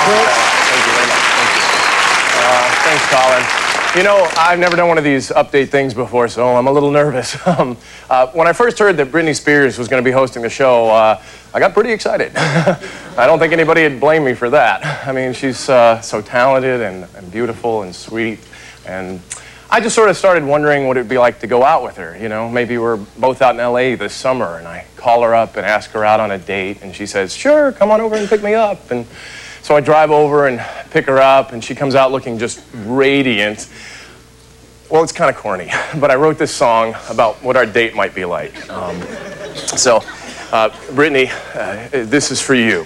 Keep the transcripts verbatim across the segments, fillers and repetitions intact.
Prince. Thank you very much. Thank you. Uh, thanks, Colin. You know, I've never done one of these update things before, so I'm a little nervous. um, uh, when I first heard that Britney Spears was going to be hosting the show, uh, I got pretty excited. I don't think anybody would blame me for that. I mean, she's uh, so talented and, and beautiful and sweet, and I just sort of started wondering what it'd be like to go out with her. You know, maybe we're both out in L A this summer, and I call her up and ask her out on a date, and she says, sure, come on over and pick me up. And so I drive over and pick her up, and she comes out looking just radiant. Well, it's kind of corny, but I wrote this song about what our date might be like. Um, so, uh, Britney, uh, this is for you.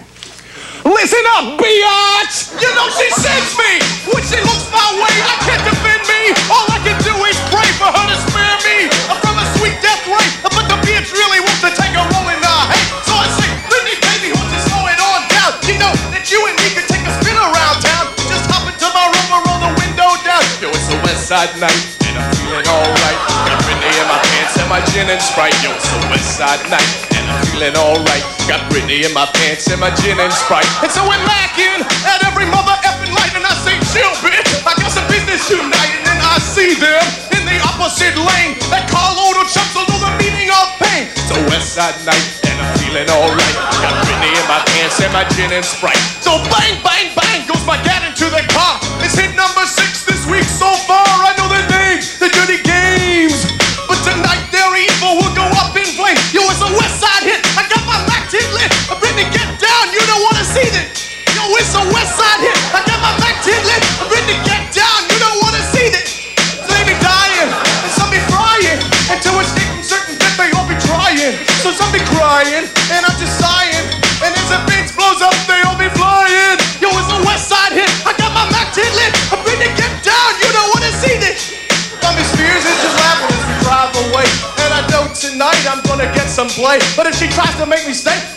Listen up, biatch! You know she sends me! When she looks my way, I can't defend me! All I can do is pray for her to spare me from a sweet death ray. But the bitch really wants to take a roll in the hay. So I say, Britney, baby, won't you slow it on down? You know that you and me can take a spin around town. Just hop into my room or roll the window down. Yo, it's a West Side night, and I'm feeling alright. Got Britney in my pants and my gin and Sprite. Yo, it's a West Side night, and I'm feeling alright. Got Britney in my pants and my gin and Sprite. And so we're lacking at every mother effing light. And I say, chill, bitch, I got some business tonight. And then I see them in the opposite lane. That carload of chumps will know the meaning of pain. So West Side night, and I'm feeling alright. Got Britney in my pants and my gin and Sprite. So bang, bang, bang goes my gat into the car. It's hit number six this week so far. I know the names, the dirty games. But tonight their evil will go up in flames. Yo, it's a West Side hit. I got my Mac ten lit. Britney, get down. You don't want to see this. Yo, it's a West Side hit. I got my Mac ten lit. Britney, get down. You don't want to see this. So they be dying and some be frying. And to escape from certain death, they all be trying. So some be crying and I'm just sighing. And as the beats blows up, they all be flying. Yo, it's a West Side hit. I got my Mac ten lit. Britney, get down. You don't want to see this. Britney Spears is just laughing as we drive away. And I know tonight I'm gonna get some play. But if she tries to make me stay,